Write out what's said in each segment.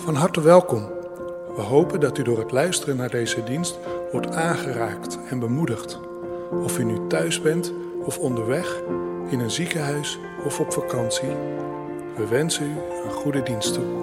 Van harte welkom. We hopen dat u door het luisteren naar deze dienst wordt aangeraakt en bemoedigd. Of u nu thuis bent of onderweg, in een ziekenhuis of op vakantie. We wensen u een goede dienst toe.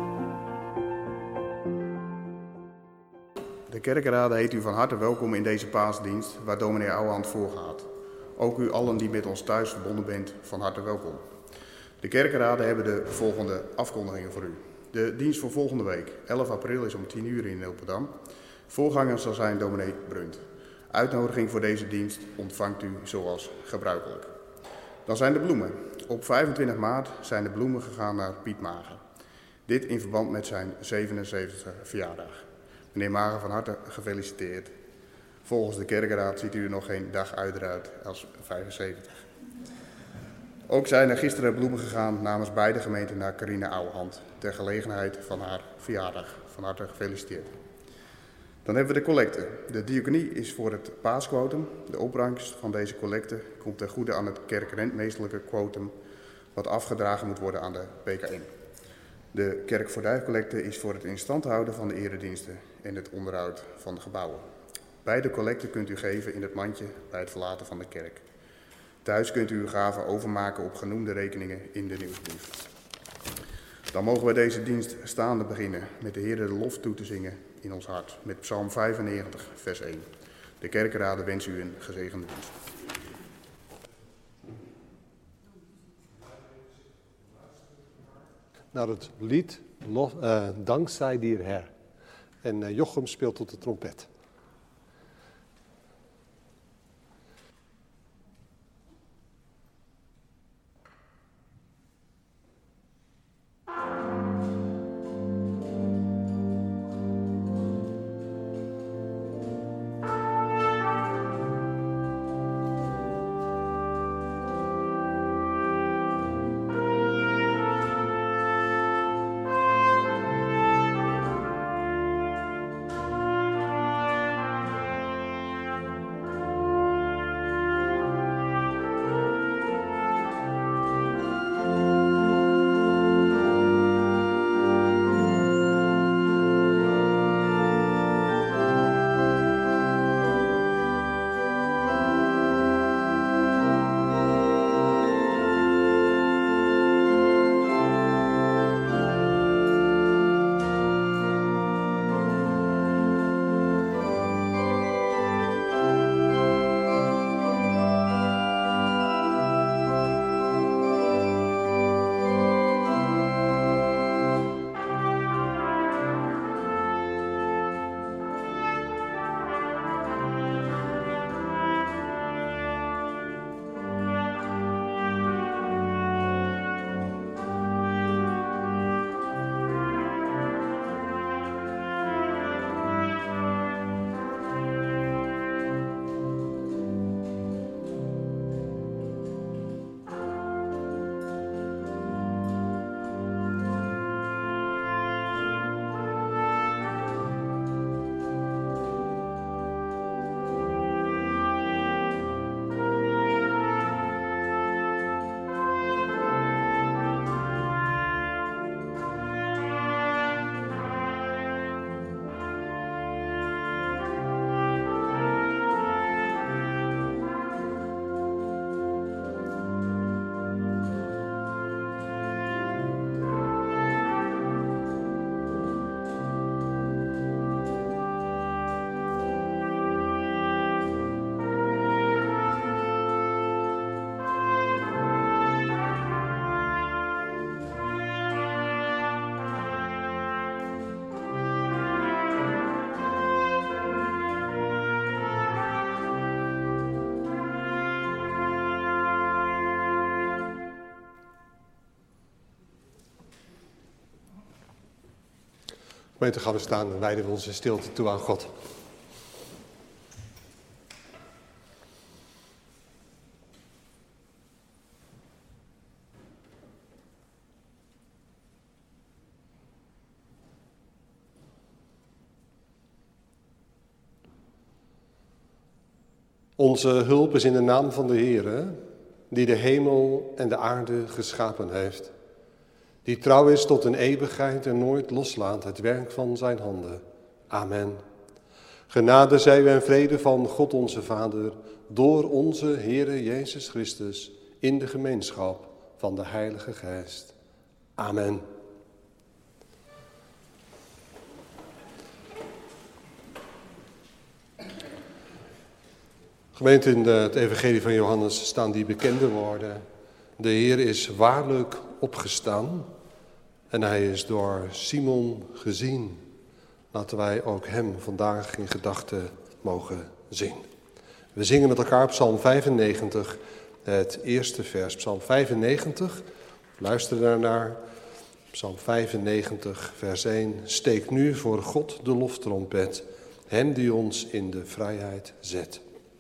De kerkenraad heet u van harte welkom in deze paasdienst waar dominee Ouwehand voorgaat. Ook u allen die met ons thuis verbonden bent, van harte welkom. De kerkenraden hebben de volgende afkondigingen voor u. De dienst voor volgende week, 11 april, is om 10 uur in Ilpendam. Voorganger zal zijn dominee Brunt. Uitnodiging voor deze dienst ontvangt u zoals gebruikelijk. Dan zijn de bloemen. Op 25 maart zijn de bloemen gegaan naar Piet Mager. Dit in verband met zijn 77e verjaardag. Meneer Mager, van harte gefeliciteerd. Volgens de kerkenraad ziet u er nog geen dag ouder uit als 75. Ook zijn er gisteren bloemen gegaan namens beide gemeenten naar Carina Ouwehand, ter gelegenheid van haar verjaardag. Van harte gefeliciteerd. Dan hebben we de collecte. De diaconie is voor het paasquotum. De opbrengst van deze collecte komt ten goede aan het kerkrentmeestelijke quotum, wat afgedragen moet worden aan de PKN. De kerkvoordijcollecte is voor het in stand houden van de erediensten en het onderhoud van de gebouwen. Beide collecten kunt u geven in het mandje bij het verlaten van de kerk. Thuis kunt u uw gaven overmaken op genoemde rekeningen in de nieuwsbrief. Dan mogen we deze dienst staande beginnen met de Heere de lof toe te zingen in ons hart met Psalm 95, vers 1. De kerkenraden wensen u een gezegende dienst. Naar het lied Dank zij die Her. En Jochem speelt op de trompet. Gemeente, gaan we staan en wijden we onze stilte toe aan God. Onze hulp is in de naam van de Heere, die de hemel en de aarde geschapen heeft, die trouw is tot een eeuwigheid en nooit loslaat het werk van zijn handen. Amen. Genade zij u en vrede van God onze Vader, door onze Heere Jezus Christus, in de gemeenschap van de Heilige Geest. Amen. Gemeente, in het evangelie van Johannes staan die bekende woorden. De Heer is waarlijk opgestaan en hij is door Simon gezien. Laten wij ook hem vandaag in gedachten mogen zien. We zingen met elkaar Psalm 95, het eerste vers. Psalm 95, luister daarnaar. Psalm 95, vers 1. Steek nu voor God de loftrompet, hem die ons in de vrijheid zet.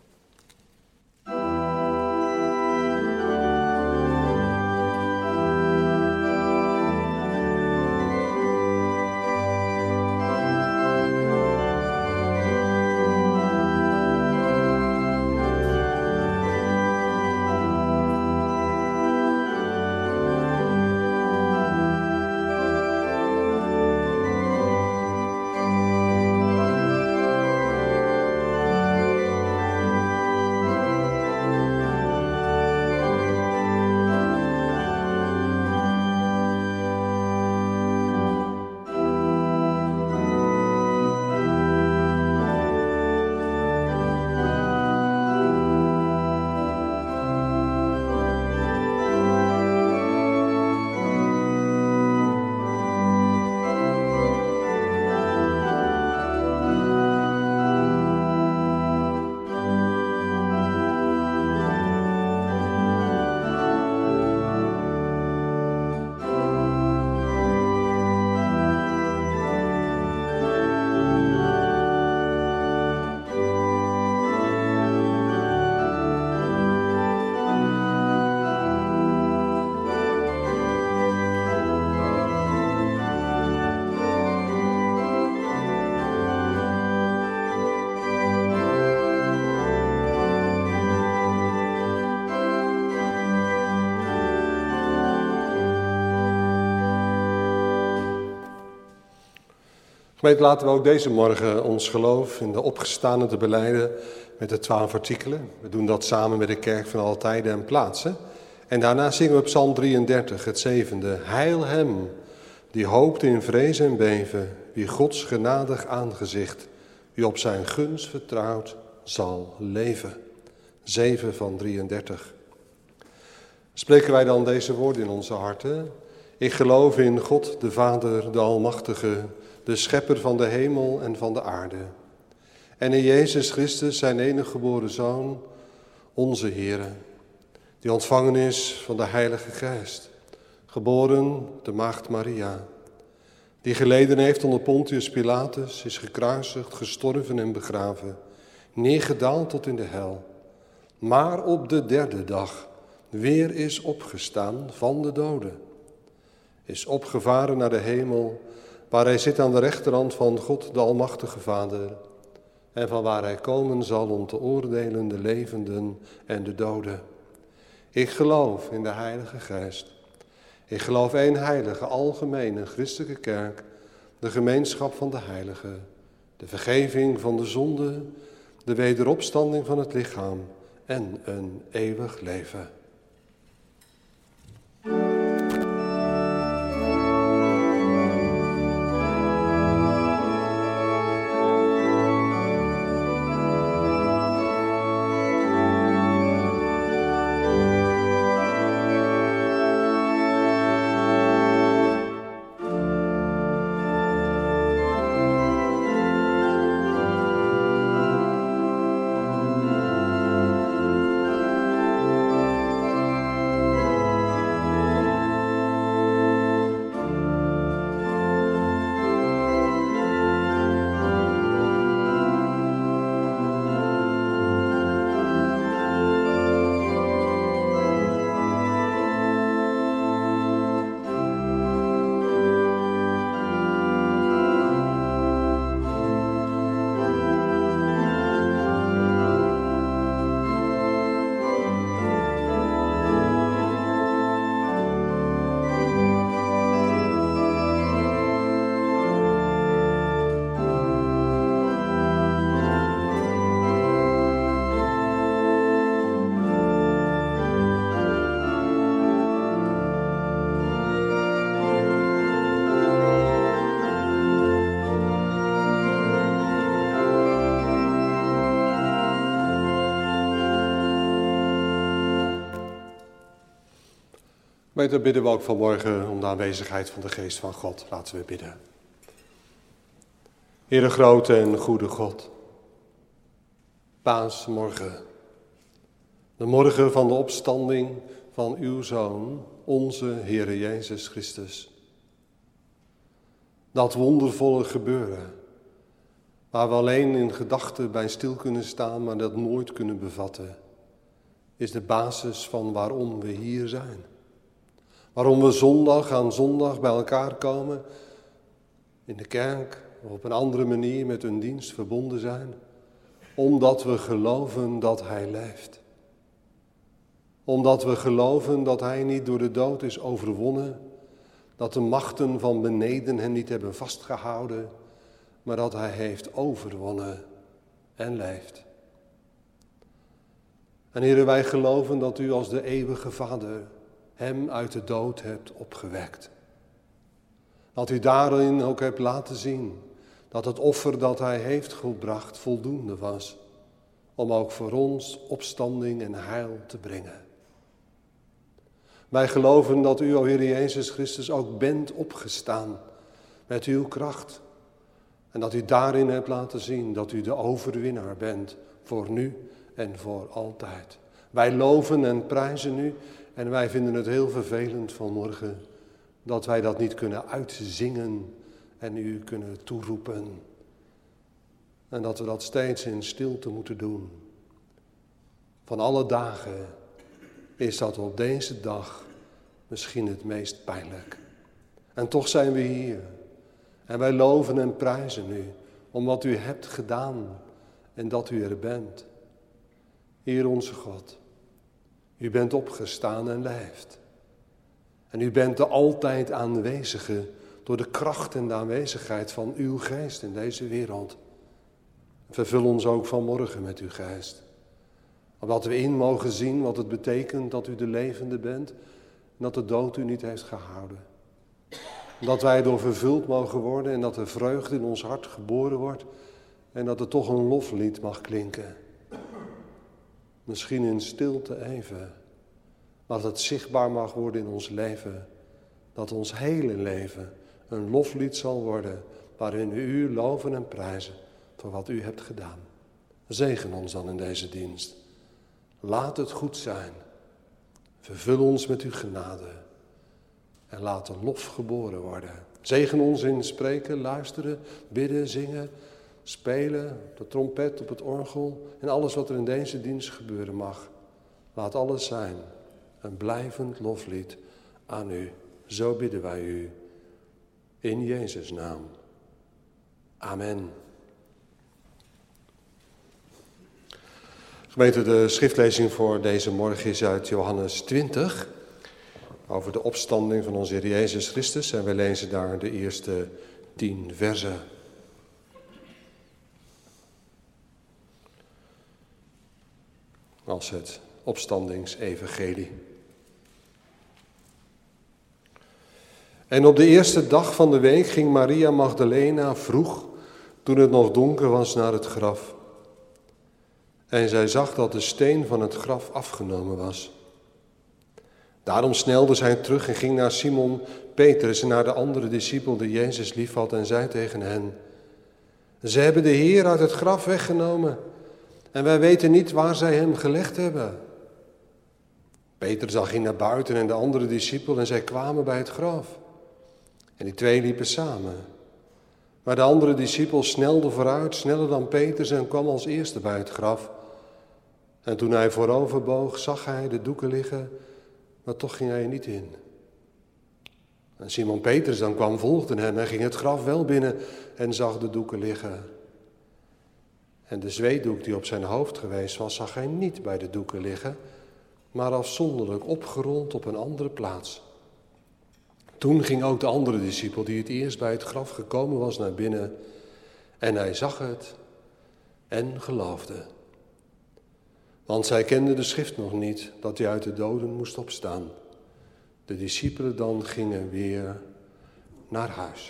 Gemeente, laten we ook deze morgen ons geloof in de opgestane te belijden met de 12 artikelen. We doen dat samen met de kerk van alle tijden en plaatsen. En daarna zingen we Psalm 33, het 7e. Heil hem, die hoopt in vrees en beven, wie Gods genadig aangezicht, wie op zijn gunst vertrouwd, zal leven. 7 van 33. Spreken wij dan deze woorden in onze harten? Ik geloof in God, de Vader, de Almachtige, de schepper van de hemel en van de aarde. En in Jezus Christus, zijn enige geboren Zoon, onze Heere, die ontvangen is van de Heilige Geest, geboren de Maagd Maria, die geleden heeft onder Pontius Pilatus, is gekruisigd, gestorven en begraven, neergedaald tot in de hel, maar op de 3e dag weer is opgestaan van de doden, is opgevaren naar de hemel, waar hij zit aan de rechterhand van God, de Almachtige Vader, en van waar hij komen zal om te oordelen de levenden en de doden. Ik geloof in de Heilige Geest. Ik geloof één heilige, algemene, christelijke kerk, de gemeenschap van de heiligen, de vergeving van de zonde, de wederopstanding van het lichaam en een eeuwig leven. Beter bidden we ook vanmorgen om de aanwezigheid van de Geest van God. Laten we bidden. Heere grote en goede God, Paasmorgen, de morgen van de opstanding van uw Zoon, onze Heere Jezus Christus. Dat wondervolle gebeuren, waar we alleen in gedachten bij stil kunnen staan, maar dat nooit kunnen bevatten, is de basis van waarom we hier zijn. Waarom we zondag aan zondag bij elkaar komen, in de kerk of op een andere manier met een dienst verbonden zijn. Omdat we geloven dat Hij leeft. Omdat we geloven dat Hij niet door de dood is overwonnen, dat de machten van beneden Hem niet hebben vastgehouden, maar dat Hij heeft overwonnen en leeft. En Heere, wij geloven dat U als de eeuwige Vader Hem uit de dood hebt opgewekt. Dat U daarin ook hebt laten zien dat het offer dat Hij heeft gebracht voldoende was om ook voor ons opstanding en heil te brengen. Wij geloven dat U, o Heer Jezus Christus, ook bent opgestaan met uw kracht. En dat U daarin hebt laten zien dat U de overwinnaar bent voor nu en voor altijd. Wij loven en prijzen U en wij vinden het heel vervelend vanmorgen dat wij dat niet kunnen uitzingen en U kunnen toeroepen. En dat we dat steeds in stilte moeten doen. Van alle dagen is dat op deze dag misschien het meest pijnlijk. En toch zijn we hier. En wij loven en prijzen U om wat U hebt gedaan en dat U er bent. Heer onze God, U bent opgestaan en leeft. En U bent de altijd aanwezige door de kracht en de aanwezigheid van Uw geest in deze wereld. Vervul ons ook vanmorgen met Uw geest. Opdat we in mogen zien wat het betekent dat U de levende bent en dat de dood U niet heeft gehouden. Dat wij door vervuld mogen worden en dat er vreugde in ons hart geboren wordt en dat er toch een loflied mag klinken. Misschien in stilte even, maar dat het zichtbaar mag worden in ons leven. Dat ons hele leven een loflied zal worden waarin we U loven en prijzen voor wat U hebt gedaan. Zegen ons dan in deze dienst. Laat het goed zijn. Vervul ons met Uw genade. En laat de lof geboren worden. Zegen ons in spreken, luisteren, bidden, zingen, spelen, op de trompet, op het orgel en alles wat er in deze dienst gebeuren mag. Laat alles zijn een blijvend loflied aan U. Zo bidden wij U. In Jezus' naam. Amen. Gemeente, de schriftlezing voor deze morgen is uit Johannes 20... over de opstanding van onze Heer Jezus Christus. En we lezen daar de eerste 10 versen. Als het opstandingsevangelie. En op de eerste dag van de week ging Maria Magdalena vroeg, toen het nog donker was, naar het graf. En zij zag dat de steen van het graf afgenomen was. Daarom snelde zij terug en ging naar Simon Petrus en naar de andere discipel die Jezus liefhad en zei tegen hen: Ze hebben de Heer uit het graf weggenomen en wij weten niet waar zij hem gelegd hebben. Petrus ging naar buiten en de andere discipel en zij kwamen bij het graf. En die twee liepen samen. Maar de andere discipel snelde vooruit, sneller dan Petrus en kwam als eerste bij het graf. En toen hij vooroverboog, zag hij de doeken liggen, maar toch ging hij er niet in. En Simon Petrus dan kwam, volgde hem en ging het graf wel binnen en zag de doeken liggen. En de zweetdoek die op zijn hoofd geweest was, zag hij niet bij de doeken liggen, maar afzonderlijk opgerold op een andere plaats. Toen ging ook de andere discipel, die het eerst bij het graf gekomen was, naar binnen. En hij zag het en geloofde. Want zij kenden de schrift nog niet, dat hij uit de doden moest opstaan. De discipelen dan gingen weer naar huis.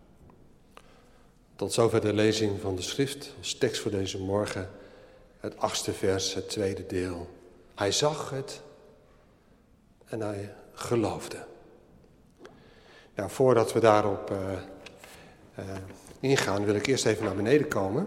Tot zover de lezing van de schrift, als tekst voor deze morgen. Het 8e vers, het tweede deel. Hij zag het en hij geloofde. Nou, voordat we daarop ingaan, wil ik eerst even naar beneden komen.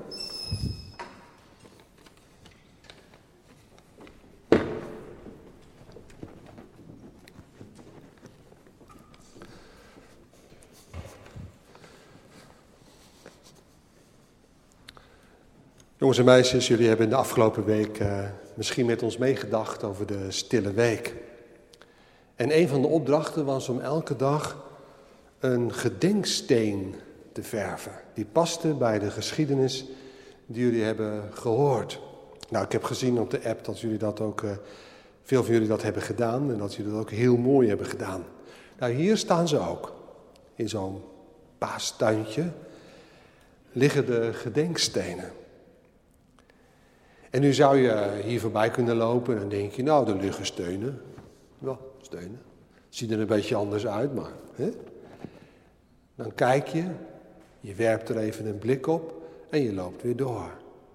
Jongens en meisjes, jullie hebben in de afgelopen week misschien met ons meegedacht over de stille week. En een van de opdrachten was om elke dag een gedenksteen te verven. Die paste bij de geschiedenis die jullie hebben gehoord. Nou, ik heb gezien op de app dat jullie dat ook, veel van jullie dat hebben gedaan en dat jullie dat ook heel mooi hebben gedaan. Nou, hier staan ze ook. In zo'n paastuintje liggen de gedenkstenen. En nu zou je hier voorbij kunnen lopen en dan denk je, nou, er liggen stenen. Ja, stenen. Ziet er een beetje anders uit, maar... Hè? Dan kijk je werpt er even een blik op en je loopt weer door.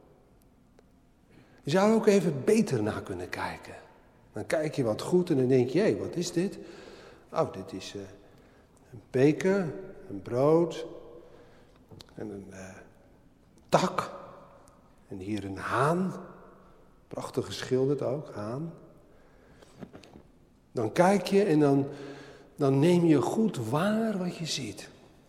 Je zou er ook even beter naar kunnen kijken. Dan kijk je wat goed en dan denk je, hé, wat is dit? Oh, dit is een beker, een brood en een tak. En hier een haan. Prachtig geschilderd ook, haan. Dan kijk je en dan neem je goed waar wat je ziet.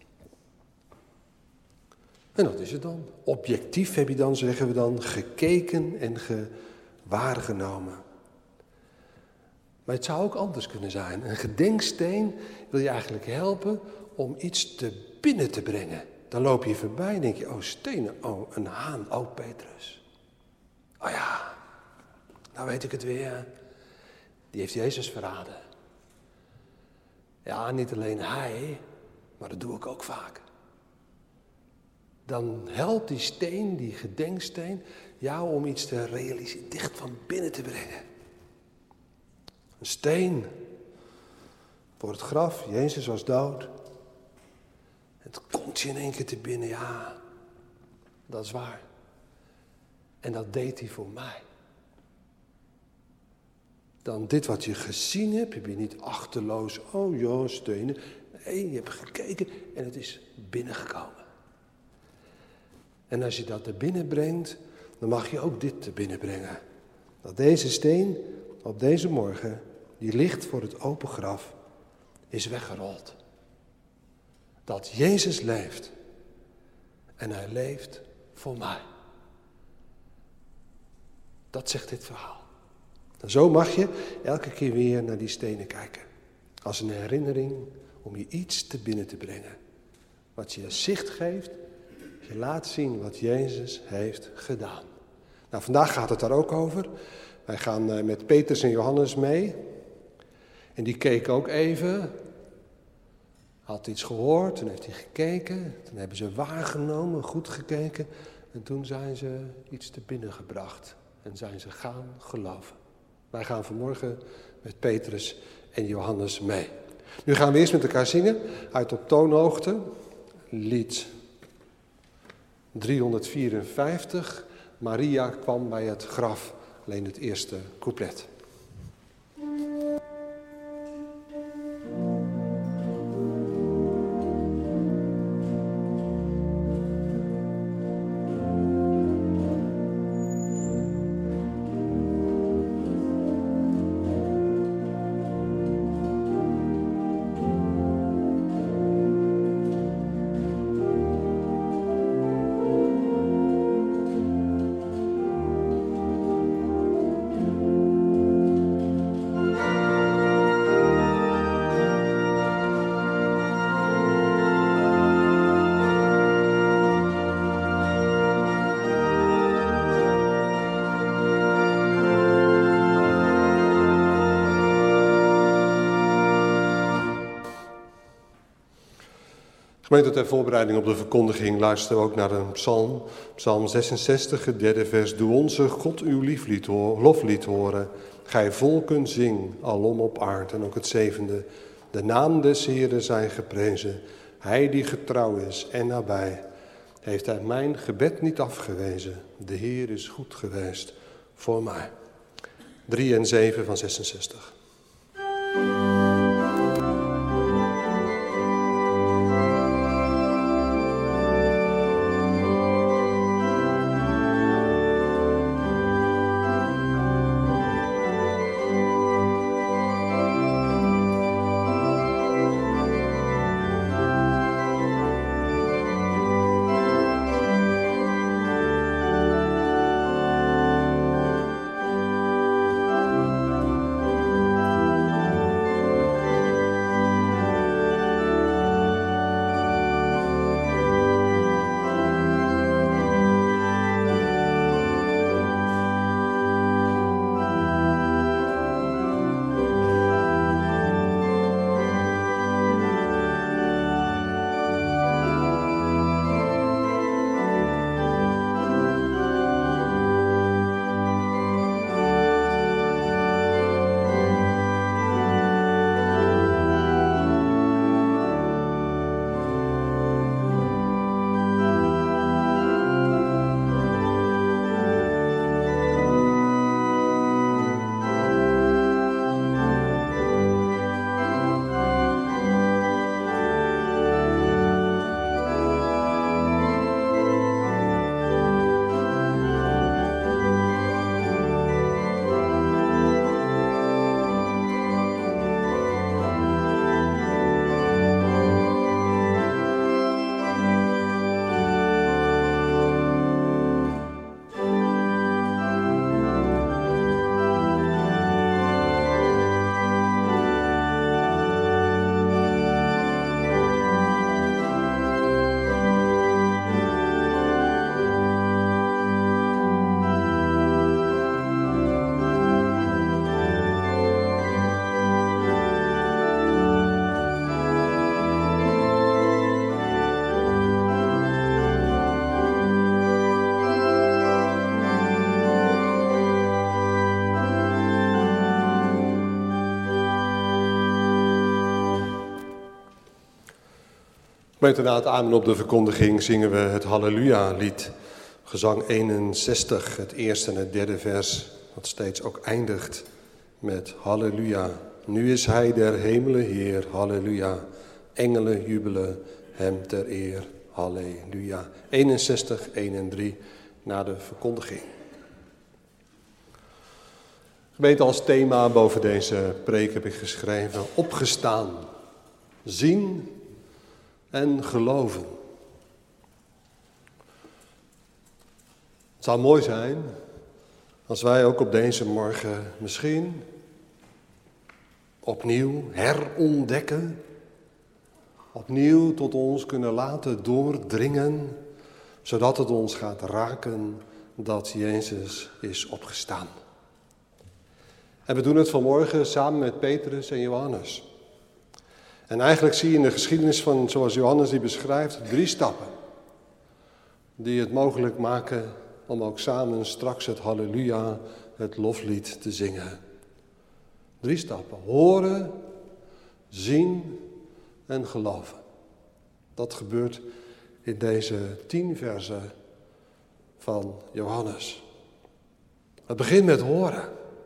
En dat is het dan. Objectief heb je dan, zeggen we dan, gekeken en waargenomen. Maar het zou ook anders kunnen zijn. Een gedenksteen wil je eigenlijk helpen om iets te binnen te brengen. Dan loop je voorbij en denk je, oh stenen, oh een haan, oh Petrus. Oh ja, nou weet ik het weer. Die heeft Jezus verraden. Ja, niet alleen hij, maar dat doe ik ook vaak. Dan helpt die steen, die gedenksteen, jou om iets te realiseren, dicht van binnen te brengen. Een steen voor het graf, Jezus was dood. Het komt je in één keer te binnen, ja, dat is waar. En dat deed hij voor mij. Dan dit wat je gezien hebt, heb je niet achterloos, oh ja, stenen. Nee, je hebt gekeken en het is binnengekomen. En als je dat er binnen brengt, dan mag je ook dit te binnen brengen. Dat deze steen op deze morgen, die ligt voor het open graf, is weggerold. Dat Jezus leeft. En hij leeft voor mij. Dat zegt dit verhaal. En zo mag je elke keer weer naar die stenen kijken. Als een herinnering om je iets te binnen te brengen. Wat je zicht geeft, je laat zien wat Jezus heeft gedaan. Nou, vandaag gaat het daar ook over. Wij gaan met Petrus en Johannes mee. En die keken ook even. Had iets gehoord, toen heeft hij gekeken. Toen hebben ze waargenomen, goed gekeken. En toen zijn ze iets te binnen gebracht. En zijn ze gaan geloven. Wij gaan vanmorgen met Petrus en Johannes mee. Nu gaan we eerst met elkaar zingen uit op toonhoogte. Lied 354. Maria kwam bij het graf. Alleen het eerste couplet. Gemeente, ter voorbereiding op de verkondiging luisteren we ook naar een psalm. Psalm 66, het derde vers. Doe onze God uw loflied horen. Gij volken zing, alom op aard. En ook het zevende. De naam des Heeren zij geprezen. Hij die getrouw is en nabij. Heeft hij mijn gebed niet afgewezen. De Heer is goed geweest voor mij. 3 en 7 van 66. Na het amen op de verkondiging zingen we het Halleluja-lied. Gezang 61, het eerste en het derde vers, dat steeds ook eindigt met Halleluja. Nu is hij der hemelen Heer, halleluja. Engelen jubelen hem ter eer, halleluja. 61, 1 en 3 na de verkondiging. Gemeente, als thema boven deze preek heb ik geschreven: opgestaan, zien en geloven. Het zou mooi zijn als wij ook op deze morgen misschien opnieuw herontdekken, opnieuw tot ons kunnen laten doordringen, zodat het ons gaat raken dat Jezus is opgestaan. En we doen het vanmorgen samen met Petrus en Johannes. En eigenlijk zie je in de geschiedenis van, zoals Johannes die beschrijft, 3 stappen die het mogelijk maken om ook samen straks het halleluja, het loflied te zingen. 3 stappen: horen, zien en geloven. Dat gebeurt in deze 10 versen van Johannes. Het begint met horen.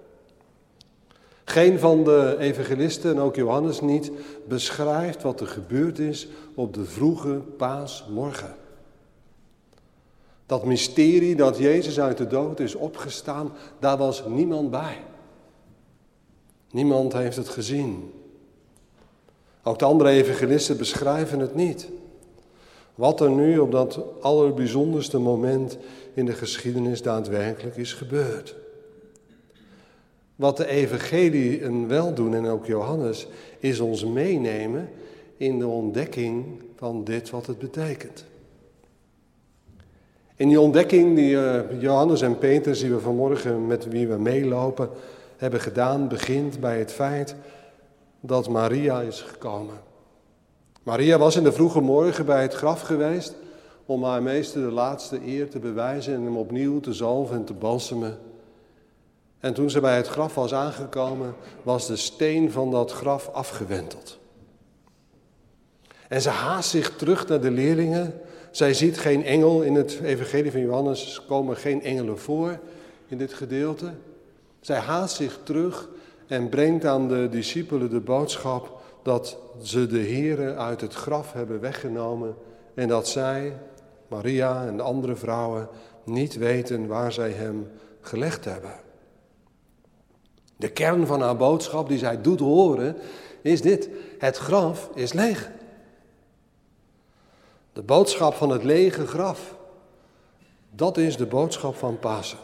Geen van de evangelisten, en ook Johannes niet, beschrijft wat er gebeurd is op de vroege paasmorgen. Dat mysterie dat Jezus uit de dood is opgestaan, daar was niemand bij. Niemand heeft het gezien. Ook de andere evangelisten beschrijven het niet. Wat er nu op dat allerbijzonderste moment in de geschiedenis daadwerkelijk is gebeurd. Wat de evangeliën wel doen, en ook Johannes, is ons meenemen in de ontdekking van dit wat het betekent. In die ontdekking die Johannes en Petrus, die we vanmorgen met wie we meelopen, hebben gedaan, begint bij het feit dat Maria is gekomen. Maria was in de vroege morgen bij het graf geweest om haar meester de laatste eer te bewijzen en hem opnieuw te zalven en te balsemen. En toen ze bij het graf was aangekomen, was de steen van dat graf afgewenteld. En ze haast zich terug naar de leerlingen. Zij ziet geen engel. In het evangelie van Johannes komen geen engelen voor in dit gedeelte. Zij haast zich terug en brengt aan de discipelen de boodschap dat ze de Here uit het graf hebben weggenomen en dat zij, Maria en de andere vrouwen, niet weten waar zij hem gelegd hebben. De kern van haar boodschap die zij doet horen is dit: het graf is leeg. De boodschap van het lege graf, dat is de boodschap van Pasen.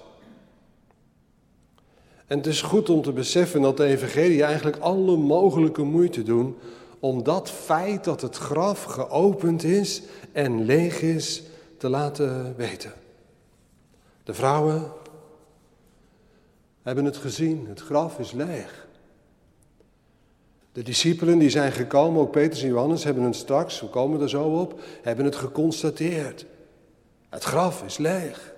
En het is goed om te beseffen dat de evangelie eigenlijk alle mogelijke moeite doen om dat feit dat het graf geopend is en leeg is te laten weten. De vrouwen hebben het gezien, het graf is leeg. De discipelen die zijn gekomen, ook Petrus en Johannes, hebben het straks, we komen er zo op, hebben het geconstateerd. Het graf is leeg.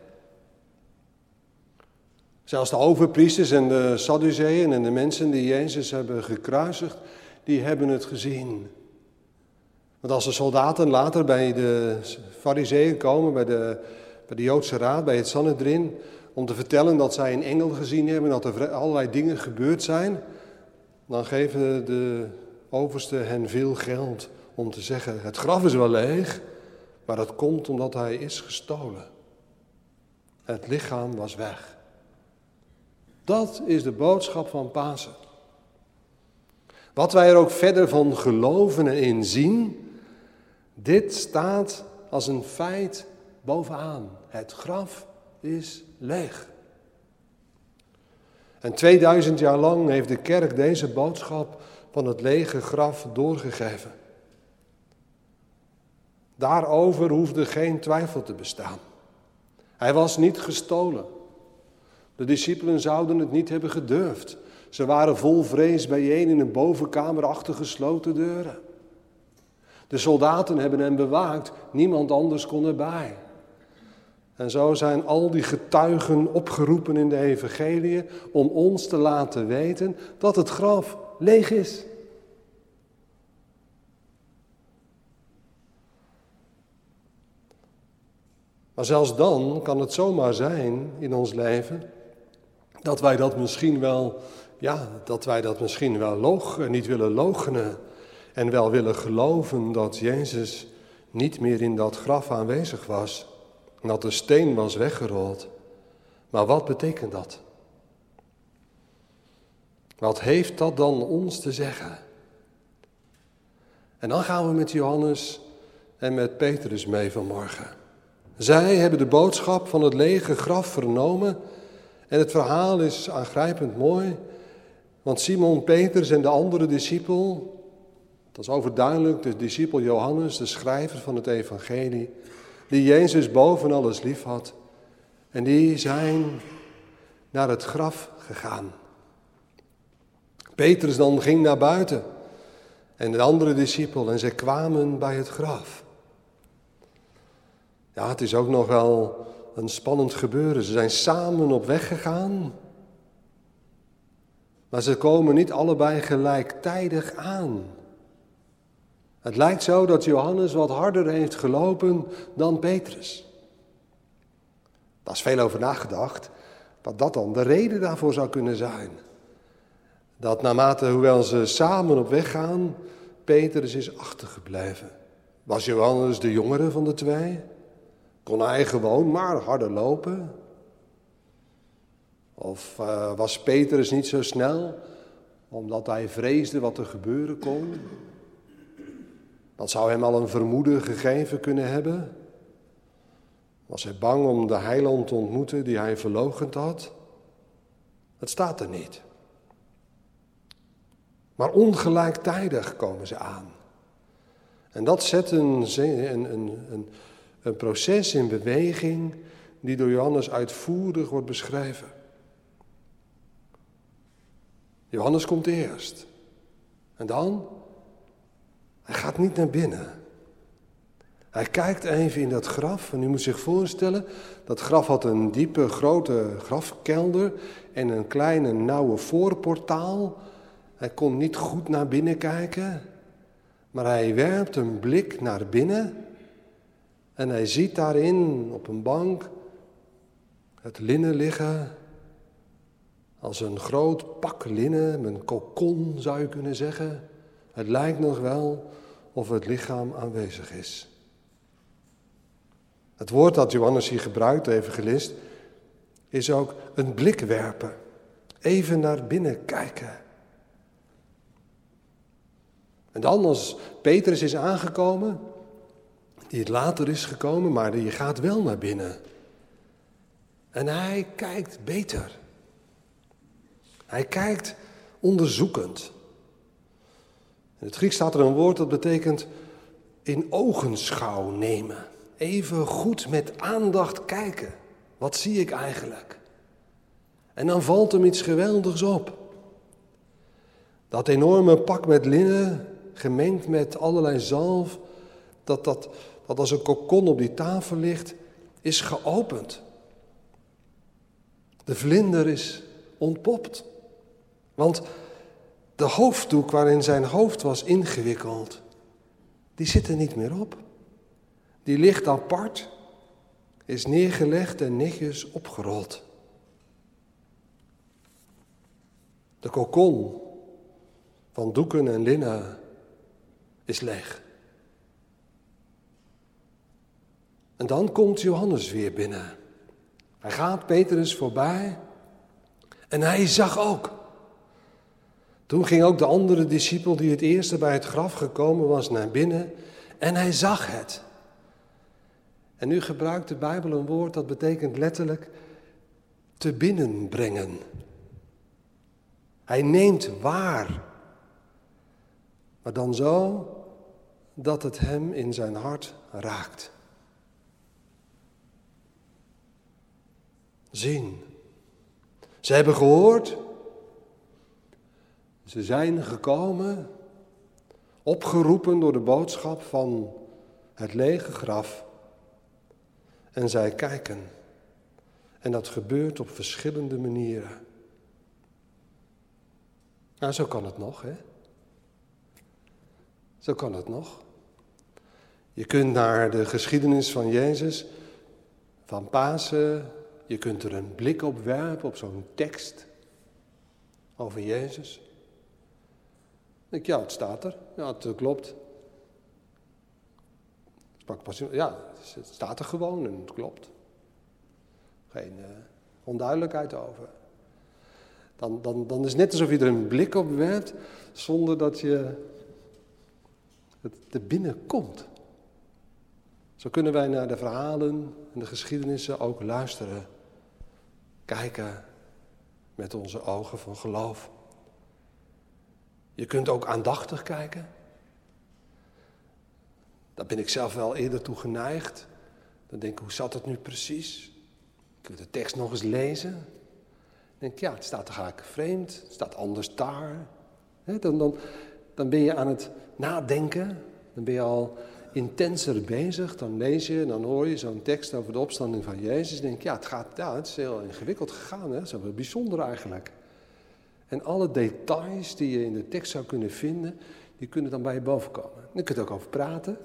Zelfs de overpriesters en de Sadduceeën en de mensen die Jezus hebben gekruisigd, die hebben het gezien. Want als de soldaten later bij de Farizeeën komen, bij de Joodse raad, bij het Sanhedrin, om te vertellen dat zij een engel gezien hebben, dat er allerlei dingen gebeurd zijn, dan geven de oversten hen veel geld om te zeggen: het graf is wel leeg, maar dat komt omdat hij is gestolen. Het lichaam was weg. Dat is de boodschap van Pasen. Wat wij er ook verder van geloven en in zien, dit staat als een feit bovenaan. Het graf is leeg. En 2000 jaar lang heeft de kerk deze boodschap van het lege graf doorgegeven. Daarover hoefde geen twijfel te bestaan. Hij was niet gestolen. De discipelen zouden het niet hebben gedurfd. Ze waren vol vrees bijeen in een bovenkamer achter gesloten deuren. De soldaten hebben hem bewaakt, niemand anders kon erbij. En zo zijn al die getuigen opgeroepen in de evangeliën om ons te laten weten dat het graf leeg is. Maar zelfs dan kan het zomaar zijn in ons leven dat wij dat misschien wel, niet willen loochenen en wel willen geloven dat Jezus niet meer in dat graf aanwezig was en dat de steen was weggerold. Maar wat betekent dat? Wat heeft dat dan ons te zeggen? En dan gaan we met Johannes en met Petrus mee vanmorgen. Zij hebben de boodschap van het lege graf vernomen en het verhaal is aangrijpend mooi. Want Simon Petrus en de andere discipel, dat is overduidelijk de discipel Johannes, de schrijver van het evangelie, die Jezus boven alles lief had. En die zijn naar het graf gegaan. Petrus dan ging naar buiten en de andere discipel en zij kwamen bij het graf. Ja, het is ook nog wel een spannend gebeuren. Ze zijn samen op weg gegaan, maar ze komen niet allebei gelijktijdig aan. Het lijkt zo dat Johannes wat harder heeft gelopen dan Petrus. Daar is veel over nagedacht, wat dat dan de reden daarvoor zou kunnen zijn. Dat naarmate, hoewel ze samen op weg gaan, Petrus is achtergebleven. Was Johannes de jongere van de twee? Kon hij gewoon maar harder lopen? Of was Petrus niet zo snel, omdat hij vreesde wat er gebeuren kon? Dat zou hem al een vermoeden gegeven kunnen hebben. Was hij bang om de heiland te ontmoeten die hij verloochend had? Het staat er niet. Maar ongelijktijdig komen ze aan. En dat zet een proces in beweging die door Johannes uitvoerig wordt beschreven. Johannes komt eerst. En dan? Hij gaat niet naar binnen. Hij kijkt even in dat graf. En u moet zich voorstellen, dat graf had een diepe, grote grafkelder en een kleine, nauwe voorportaal. Hij kon niet goed naar binnen kijken, maar hij werpt een blik naar binnen en hij ziet daarin op een bank het linnen liggen als een groot pak linnen, een kokon zou je kunnen zeggen. Het lijkt nog wel of het lichaam aanwezig is. Het woord dat Johannes hier gebruikt, de evangelist, is ook een blik werpen. Even naar binnen kijken. En dan als Petrus is aangekomen, die het later is gekomen, maar die gaat wel naar binnen. En hij kijkt beter. Hij kijkt onderzoekend. In het Grieks staat er een woord dat betekent in ogenschouw nemen. Even goed met aandacht kijken. Wat zie ik eigenlijk? En dan valt hem iets geweldigs op. Dat enorme pak met linnen, gemengd met allerlei zalf, dat als een kokon op die tafel ligt, is geopend. De vlinder is ontpopt. Want de hoofddoek waarin zijn hoofd was ingewikkeld, die zit er niet meer op. Die ligt apart, is neergelegd en netjes opgerold. De kokon van doeken en linnen is leeg. En dan komt Johannes weer binnen. Hij gaat Petrus voorbij en hij zag ook. Toen ging ook de andere discipel die het eerste bij het graf gekomen was naar binnen en hij zag het. En nu gebruikt de Bijbel een woord dat betekent letterlijk te binnen brengen. Hij neemt waar, maar dan zo dat het hem in zijn hart raakt. Zien. Ze hebben gehoord. Ze zijn gekomen, opgeroepen door de boodschap van het lege graf. En zij kijken. En dat gebeurt op verschillende manieren. Nou, zo kan het nog, hè? Zo kan het nog. Je kunt naar de geschiedenis van Jezus van Pasen. Je kunt er een blik op werpen, op zo'n tekst over Jezus. Ik, ja, het staat er. Ja, het klopt. Ja, het staat er gewoon en het klopt. Geen onduidelijkheid over. Dan is het net alsof je er een blik op werpt, zonder dat je het er binnenkomt. Zo kunnen wij naar de verhalen en de geschiedenissen ook luisteren. Kijken met onze ogen van geloof. Je kunt ook aandachtig kijken. Daar ben ik zelf wel eerder toe geneigd. Dan denk ik, hoe zat het nu precies? Ik wil de tekst nog eens lezen. Dan denk ik, ja, het staat toch eigenlijk vreemd. Het staat anders daar. Dan ben je aan het nadenken. Dan ben je al intenser bezig. Dan lees je en dan hoor je zo'n tekst over de opstanding van Jezus. Dan denk ik, het is heel ingewikkeld gegaan. Hè? Dat is wel bijzonder eigenlijk. En alle details die je in de tekst zou kunnen vinden, die kunnen dan bij je boven komen. Je kunt er ook over praten.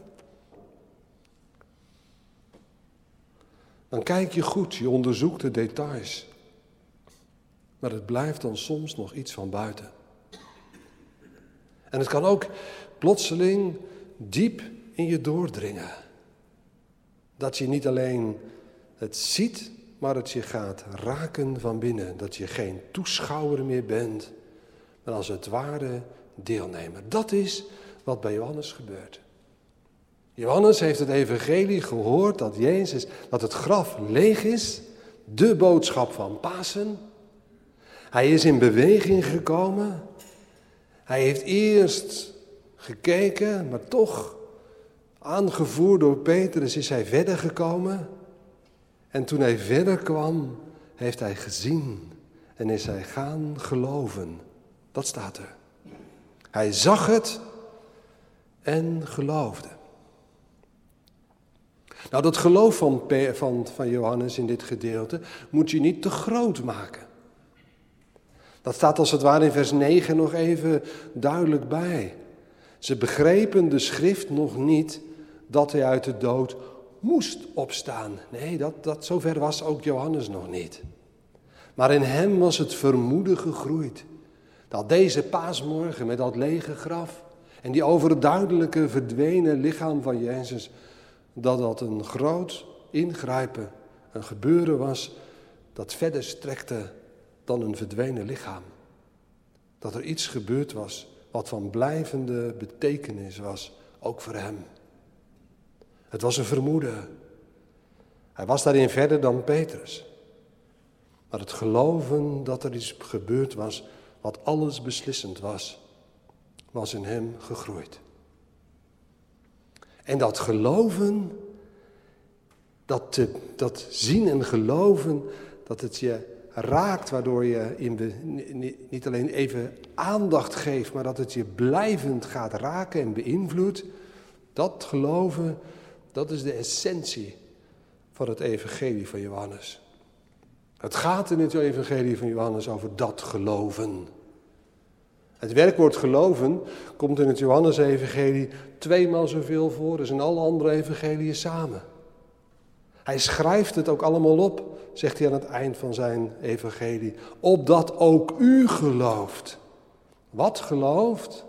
Dan kijk je goed, je onderzoekt de details. Maar het blijft dan soms nog iets van buiten. En het kan ook plotseling diep in je doordringen. Dat je niet alleen het ziet, maar dat je gaat raken van binnen. Dat je geen toeschouwer meer bent, maar als het ware deelnemer. Dat is wat bij Johannes gebeurt. Johannes heeft het evangelie gehoord dat het graf leeg is. De boodschap van Pasen. Hij is in beweging gekomen. Hij heeft eerst gekeken, maar toch aangevoerd door Petrus is hij verder gekomen. En toen hij verder kwam, heeft hij gezien en is hij gaan geloven. Dat staat er. Hij zag het en geloofde. Nou, dat geloof van Johannes in dit gedeelte moet je niet te groot maken. Dat staat als het ware in vers 9 nog even duidelijk bij. Ze begrepen de schrift nog niet dat hij uit de dood moest opstaan. Nee, zover was ook Johannes nog niet. Maar in hem was het vermoeden gegroeid. Dat deze paasmorgen met dat lege graf en die overduidelijke verdwenen lichaam van Jezus, dat een groot ingrijpen, een gebeuren was dat verder strekte dan een verdwenen lichaam. Dat er iets gebeurd was wat van blijvende betekenis was, ook voor hem. Het was een vermoeden. Hij was daarin verder dan Petrus. Maar het geloven dat er iets gebeurd was wat alles beslissend was in hem gegroeid. En dat geloven, dat zien en geloven, dat het je raakt, waardoor je niet alleen even aandacht geeft, maar dat het je blijvend gaat raken en beïnvloedt. Dat geloven, dat is de essentie van het evangelie van Johannes. Het gaat in het evangelie van Johannes over dat geloven. Het werkwoord geloven komt in het Johannes-evangelie 2 maal zoveel voor als in alle andere evangeliën samen. Hij schrijft het ook allemaal op, zegt hij aan het eind van zijn evangelie, opdat ook u gelooft. Wat gelooft?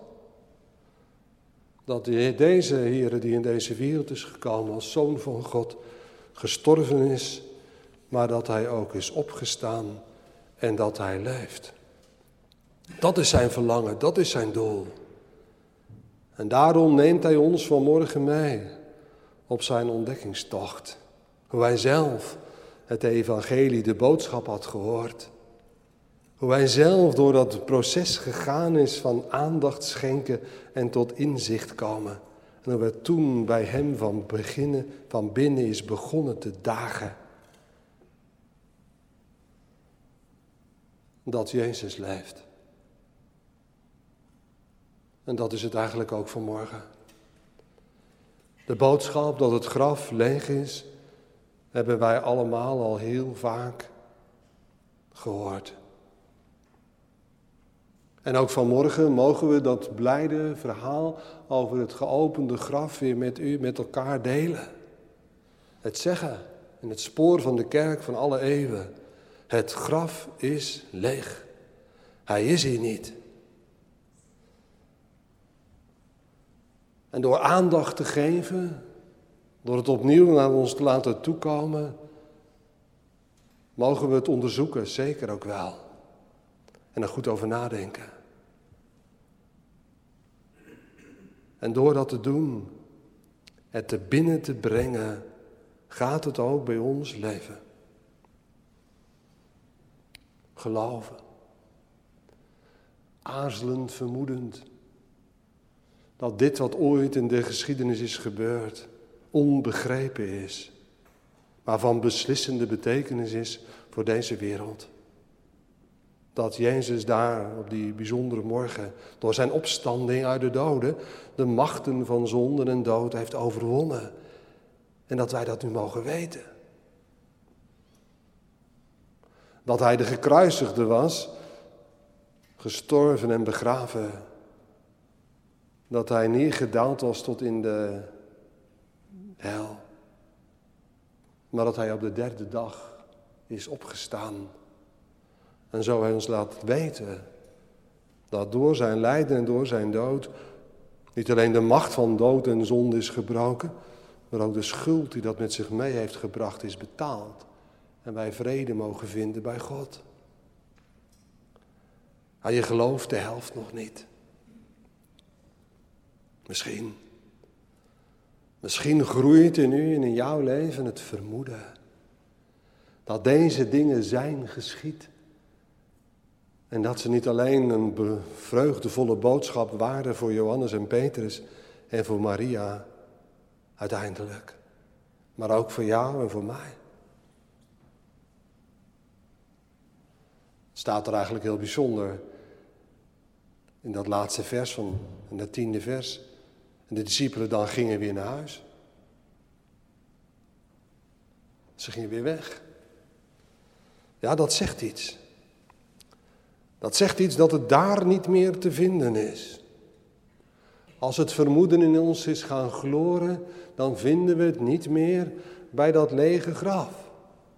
Dat deze Heere die in deze wereld is gekomen als Zoon van God, gestorven is, maar dat hij ook is opgestaan en dat hij leeft. Dat is zijn verlangen, dat is zijn doel. En daarom neemt hij ons vanmorgen mee op zijn ontdekkingstocht. Hoe hij zelf het evangelie, de boodschap had gehoord. Hoe hij zelf door dat proces gegaan is van aandacht schenken en tot inzicht komen. En hoe het toen bij hem van binnen is begonnen te dagen. Dat Jezus leeft. En dat is het eigenlijk ook vanmorgen. De boodschap dat het graf leeg is, hebben wij allemaal al heel vaak gehoord. En ook vanmorgen mogen we dat blijde verhaal over het geopende graf weer met u, met elkaar delen. Het zeggen, in het spoor van de kerk van alle eeuwen. Het graf is leeg. Hij is hier niet. En door aandacht te geven, door het opnieuw naar ons te laten toekomen, mogen we het onderzoeken, zeker ook wel. En er goed over nadenken. En door dat te doen, het te binnen te brengen, gaat het ook bij ons leven. Geloven. Aarzelend, vermoedend. Dat dit wat ooit in de geschiedenis is gebeurd, onbegrepen is. Maar van beslissende betekenis is voor deze wereld. Dat Jezus daar op die bijzondere morgen door zijn opstanding uit de doden de machten van zonde en dood heeft overwonnen. En dat wij dat nu mogen weten. Dat hij de gekruisigde was, gestorven en begraven. Dat hij neergedaald was tot in de hel. Maar dat hij op de derde dag is opgestaan. En zo hij ons laat weten dat door zijn lijden en door zijn dood niet alleen de macht van dood en zonde is gebroken, maar ook de schuld die dat met zich mee heeft gebracht is betaald. En wij vrede mogen vinden bij God. Maar je gelooft de helft nog niet. Misschien groeit in u en in jouw leven het vermoeden dat deze dingen zijn geschied. En dat ze niet alleen een vreugdevolle boodschap waren voor Johannes en Petrus en voor Maria uiteindelijk. Maar ook voor jou en voor mij. Het staat er eigenlijk heel bijzonder in dat laatste vers in dat 10e vers. En de discipelen dan gingen weer naar huis. Ze gingen weer weg. Ja, dat zegt iets. Dat zegt iets dat het daar niet meer te vinden is. Als het vermoeden in ons is gaan gloren, dan vinden we het niet meer bij dat lege graf.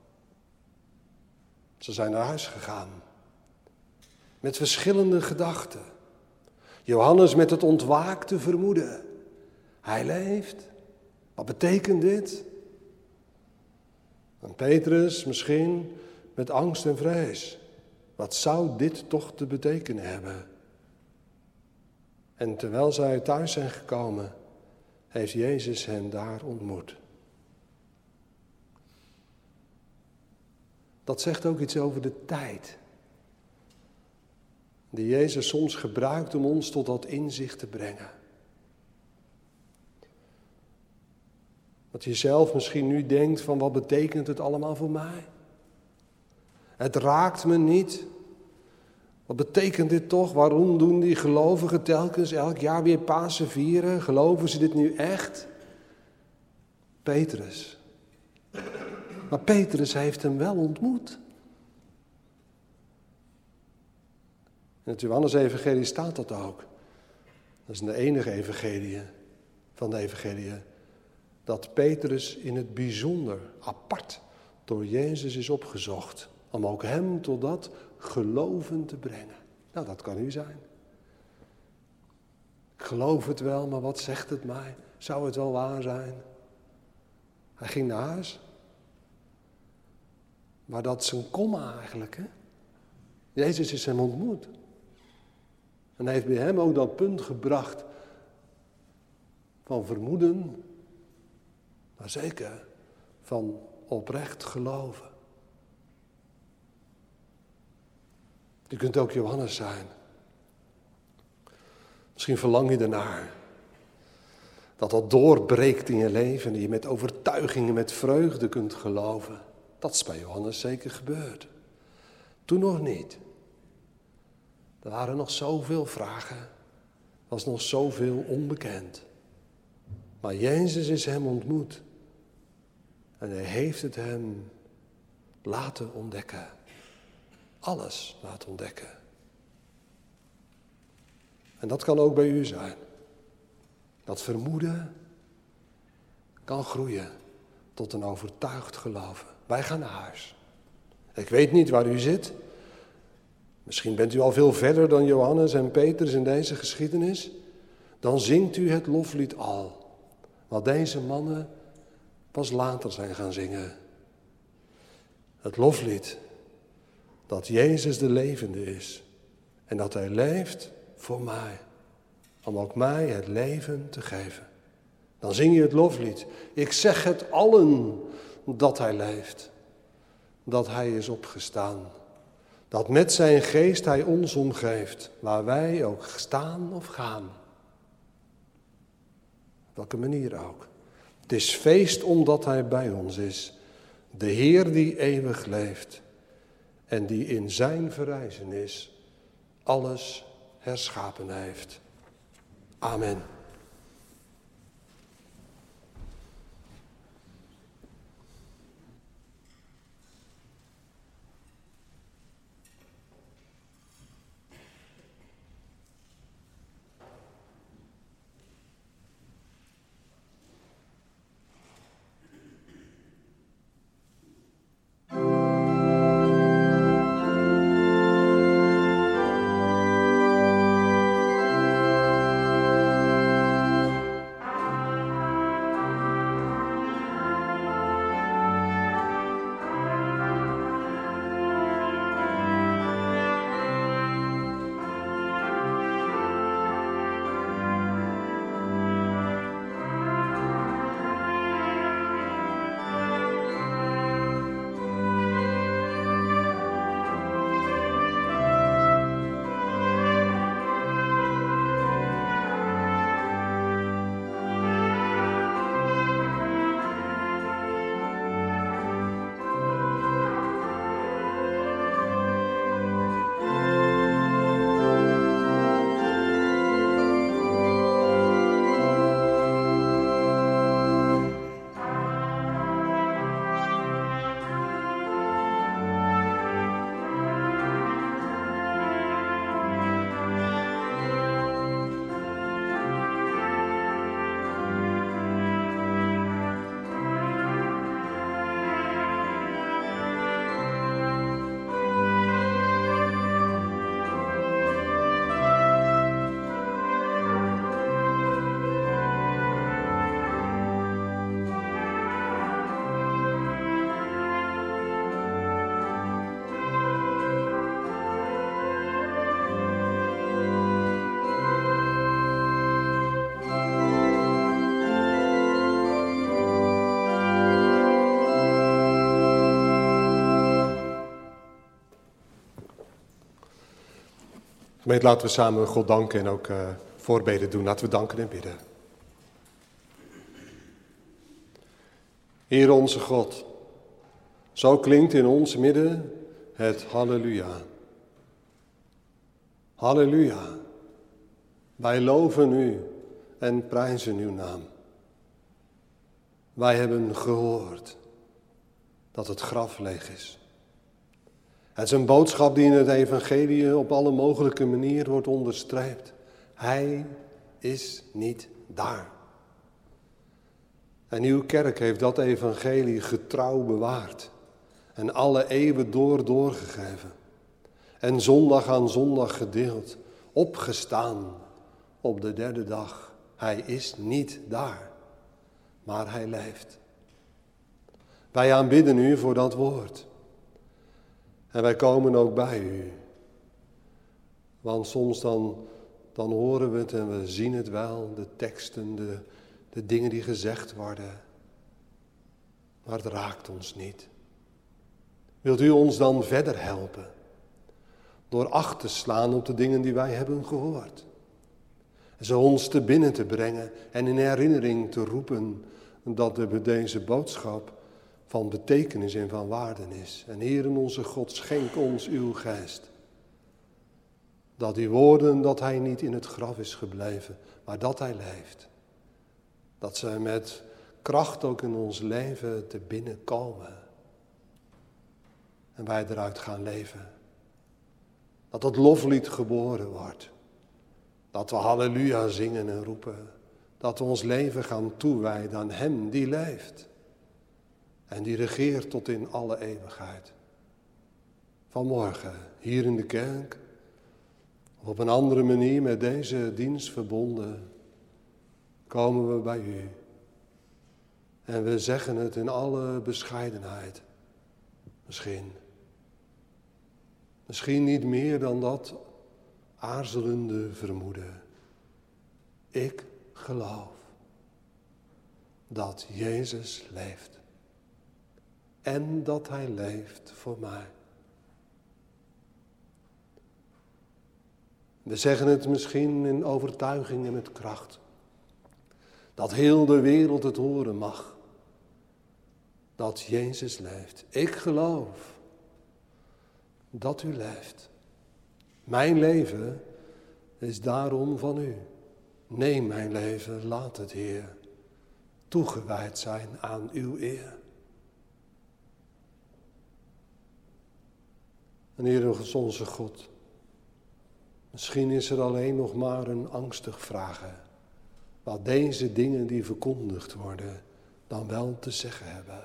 Ze zijn naar huis gegaan. Met verschillende gedachten. Johannes met het ontwaakte vermoeden. Hij leeft. Wat betekent dit? En Petrus misschien met angst en vrees. Wat zou dit toch te betekenen hebben? En terwijl zij thuis zijn gekomen, heeft Jezus hen daar ontmoet. Dat zegt ook iets over de tijd die Jezus soms gebruikt om ons tot dat inzicht te brengen. Dat je zelf misschien nu denkt van wat betekent het allemaal voor mij? Het raakt me niet. Wat betekent dit toch? Waarom doen die gelovigen telkens elk jaar weer Pasen vieren? Geloven ze dit nu echt? Petrus. Maar Petrus heeft hem wel ontmoet. In het Johannes-evangelie staat dat ook. Dat is de enige evangelie van de evangelie. Dat Petrus in het bijzonder, apart, door Jezus is opgezocht. Om ook hem tot dat geloven te brengen. Nou, dat kan u zijn. Ik geloof het wel, maar wat zegt het mij? Zou het wel waar zijn? Hij ging naar huis. Maar dat is een komma eigenlijk, hè? Jezus is hem ontmoet. En hij heeft bij hem ook dat punt gebracht van vermoeden, maar zeker van oprecht geloven. Je kunt ook Johannes zijn. Misschien verlang je ernaar. Dat doorbreekt in je leven en je met overtuiging, met vreugde kunt geloven. Dat is bij Johannes zeker gebeurd. Toen nog niet. Er waren nog zoveel vragen. Er was nog zoveel onbekend. Maar Jezus is hem ontmoet. En hij heeft het hem laten ontdekken. Alles laten ontdekken. En dat kan ook bij u zijn. Dat vermoeden kan groeien tot een overtuigd geloven. Wij gaan naar huis. Ik weet niet waar u zit. Misschien bent u al veel verder dan Johannes en Petrus in deze geschiedenis. Dan zingt u het loflied al. Wat deze mannen pas later zijn gaan zingen. Het loflied dat Jezus de levende is. En dat hij leeft voor mij. Om ook mij het leven te geven. Dan zing je het loflied. Ik zeg het allen dat hij leeft. Dat hij is opgestaan. Dat met zijn geest hij ons omgeeft. Waar wij ook staan of gaan. Op welke manier ook. Het is feest omdat hij bij ons is. De Heer die eeuwig leeft. En die in zijn verrijzenis alles herschapen heeft. Amen. Gemeente, laten we samen God danken en ook voorbeden doen. Laten we danken en bidden. Heer onze God, zo klinkt in ons midden het halleluja. Halleluja. Wij loven u en prijzen uw naam. Wij hebben gehoord dat het graf leeg is. Het is een boodschap die in het evangelie op alle mogelijke manieren wordt onderstreept. Hij is niet daar. En uw kerk heeft dat evangelie getrouw bewaard. En alle eeuwen doorgegeven. En zondag aan zondag gedeeld. Opgestaan op de derde dag. Hij is niet daar. Maar hij leeft. Wij aanbidden u voor dat woord. En wij komen ook bij u. Want soms dan horen we het en we zien het wel. De teksten, de dingen die gezegd worden. Maar het raakt ons niet. Wilt u ons dan verder helpen? Door acht te slaan op de dingen die wij hebben gehoord. En ze ons te binnen te brengen en in herinnering te roepen dat deze boodschap van betekenis en van waarde is. En Heere onze God, schenk ons uw geest. Dat die woorden, dat hij niet in het graf is gebleven, maar dat hij leeft. Dat ze met kracht ook in ons leven te binnenkomen. En wij eruit gaan leven. Dat het loflied geboren wordt. Dat we halleluja zingen en roepen. Dat we ons leven gaan toewijden aan hem die leeft. En die regeert tot in alle eeuwigheid. Vanmorgen, hier in de kerk, of op een andere manier met deze dienst verbonden, komen we bij u. En we zeggen het in alle bescheidenheid. Misschien niet meer dan dat aarzelende vermoeden. Ik geloof dat Jezus leeft. En dat Hij leeft voor mij. We zeggen het misschien in overtuiging en met kracht. Dat heel de wereld het horen mag. Dat Jezus leeft. Ik geloof dat u leeft. Mijn leven is daarom van u. Neem mijn leven, laat het, Heer, toegewijd zijn aan uw eer. En Heer, onze God, misschien is er alleen nog maar een angstig vragen wat deze dingen die verkondigd worden dan wel te zeggen hebben.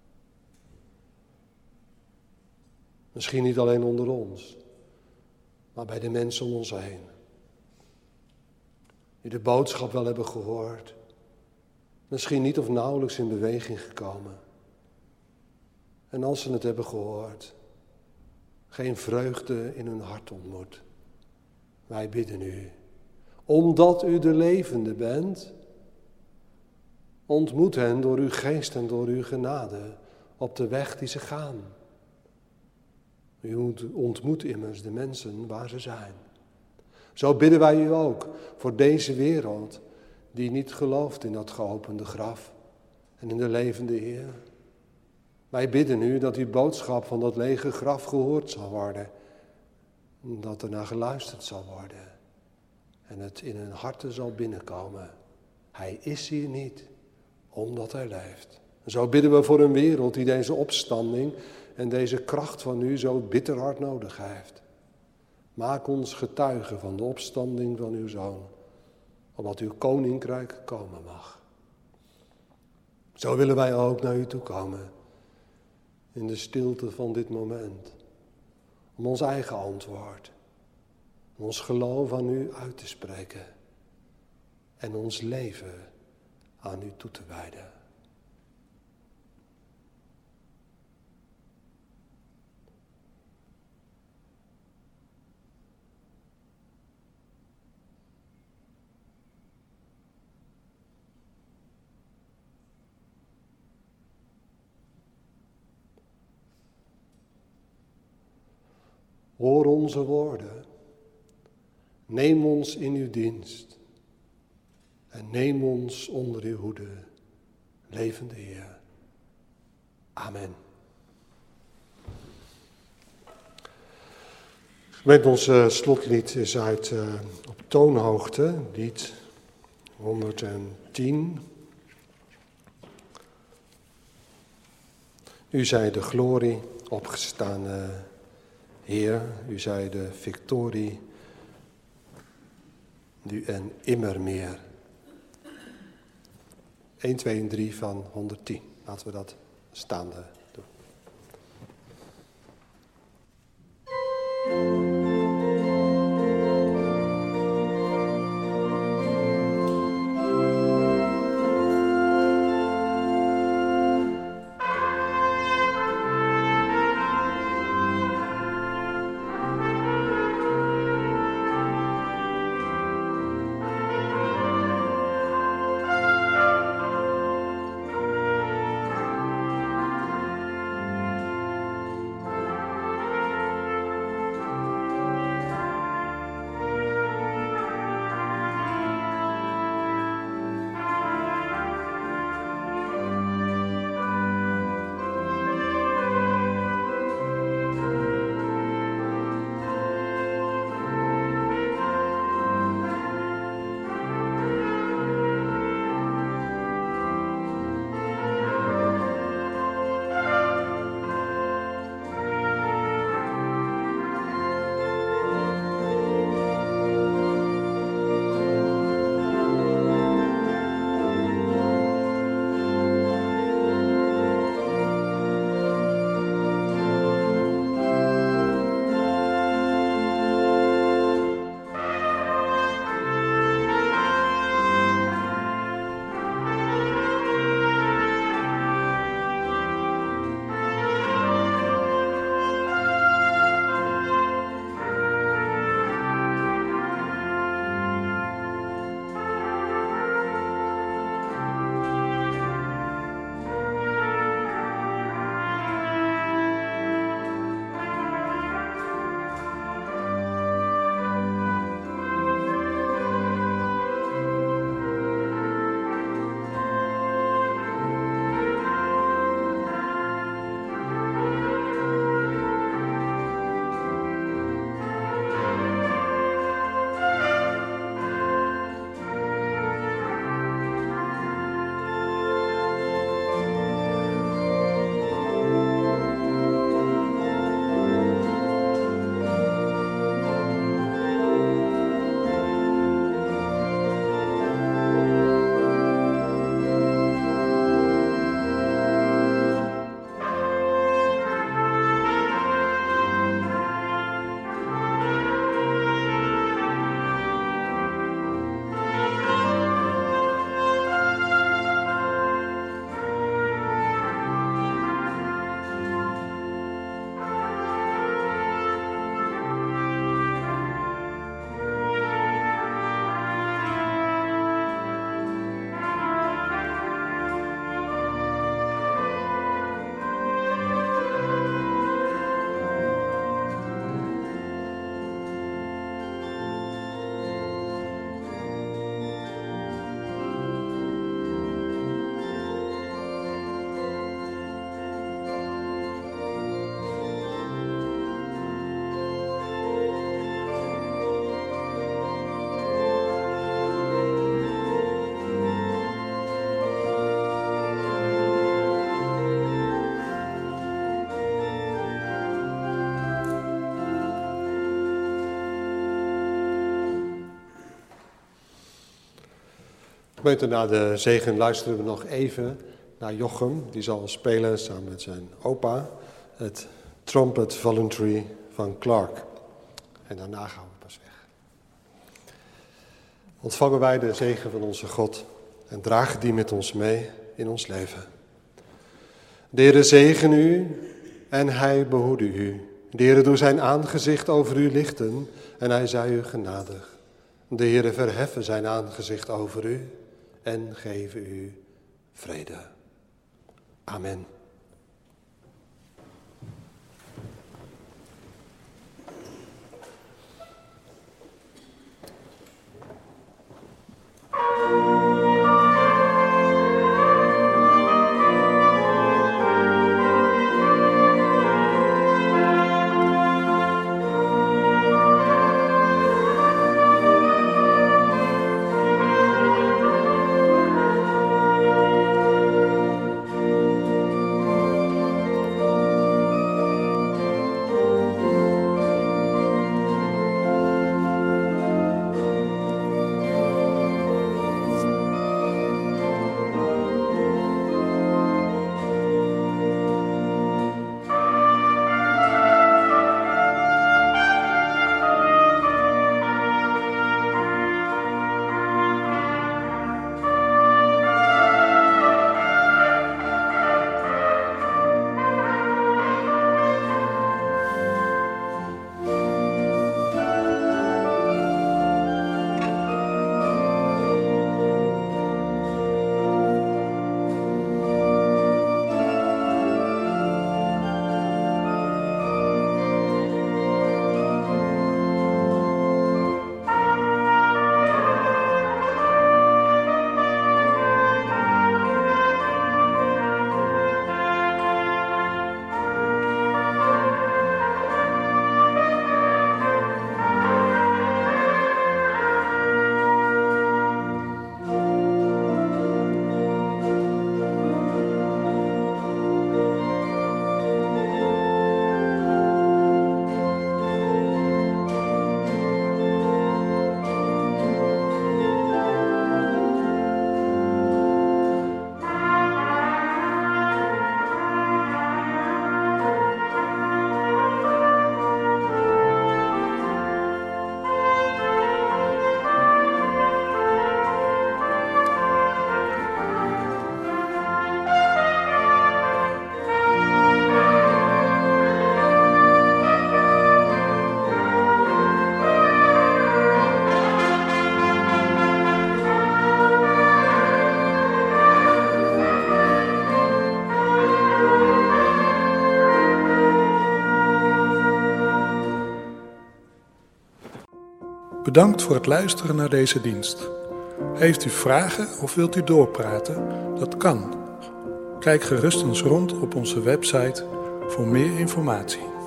Misschien niet alleen onder ons, maar bij de mensen om ons heen. Die de boodschap wel hebben gehoord. Misschien niet of nauwelijks in beweging gekomen. En als ze het hebben gehoord, geen vreugde in hun hart ontmoet. Wij bidden u, omdat u de levende bent, ontmoet hen door uw geest en door uw genade op de weg die ze gaan. U ontmoet immers de mensen waar ze zijn. Zo bidden wij u ook voor deze wereld die niet gelooft in dat geopende graf en in de levende Heer. Wij bidden u dat uw boodschap van dat lege graf gehoord zal worden. Dat er naar geluisterd zal worden. En het in hun harten zal binnenkomen. Hij is hier niet, omdat hij leeft. Zo bidden we voor een wereld die deze opstanding en deze kracht van u zo bitter hard nodig heeft. Maak ons getuigen van de opstanding van uw Zoon, opdat uw koninkrijk komen mag. Zo willen wij ook naar u toe komen, in de stilte van dit moment, om ons eigen antwoord, om ons geloof aan u uit te spreken en ons leven aan u toe te wijden. Hoor onze woorden, neem ons in uw dienst en neem ons onder uw hoede, levende Heer. Amen. Met ons slotlied is uit op toonhoogte, lied 110. U zij de glorie, opgestane Heer, u zij de victorie, nu en immer meer. 1, 2 en 3 van 110. Laten we dat staande doen. Gemeente, na de zegen luisteren we nog even naar Jochem. Die zal spelen samen met zijn opa het Trumpet Voluntary van Clark. En daarna gaan we pas weg. Ontvangen wij de zegen van onze God en dragen die met ons mee in ons leven. De Heere zegen u en hij behoede u. De Heere doet zijn aangezicht over u lichten en hij zij u genadig. De Heere verheffen zijn aangezicht over u en geven u vrede. Amen. Bedankt voor het luisteren naar deze dienst. Heeft u vragen of wilt u doorpraten? Dat kan. Kijk gerust eens rond op onze website voor meer informatie.